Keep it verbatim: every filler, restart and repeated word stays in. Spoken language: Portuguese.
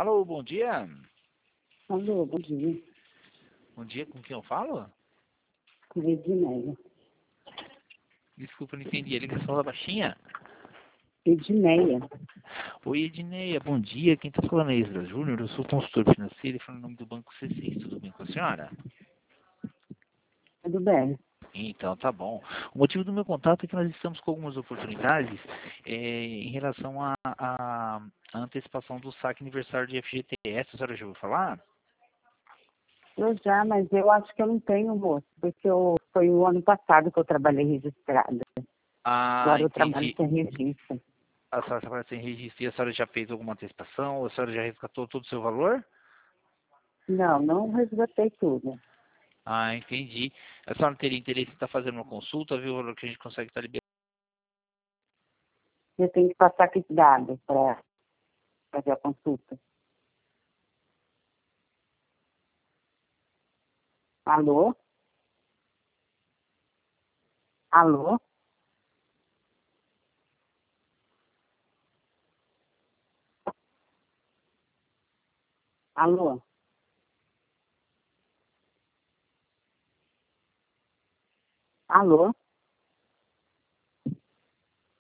Alô, bom dia. Alô, bom dia. Bom dia, com quem eu falo? Com a Edneia. Desculpa, não entendi. A ligação da baixinha? Edneia. Oi, Edneia, bom dia. Quem está falando é Isra Júnior. Eu sou consultor financeiro e falo em nome do Banco C seis. Tudo bem com a senhora? Tudo bem? Então, tá bom. O motivo do meu contato é que nós estamos com algumas oportunidades é, em relação à à- à antecipação do saque aniversário de F G T S. A senhora já ouviu falar? Eu já, mas eu acho que eu não tenho, moço, porque eu, foi o ano passado que eu trabalhei registrada. Ah, Agora eu trabalho entendi. sem registro. A senhora trabalha sem registro e a senhora já fez alguma antecipação? A senhora já resgatou todo o seu valor? Não, não resgatei tudo. Ah, entendi. A senhora teria interesse em estar fazendo uma consulta, viu? O valor que a gente consegue estar liberando. Eu tenho que passar que dados para fazer a consulta. Alô? Alô? Alô? Alô?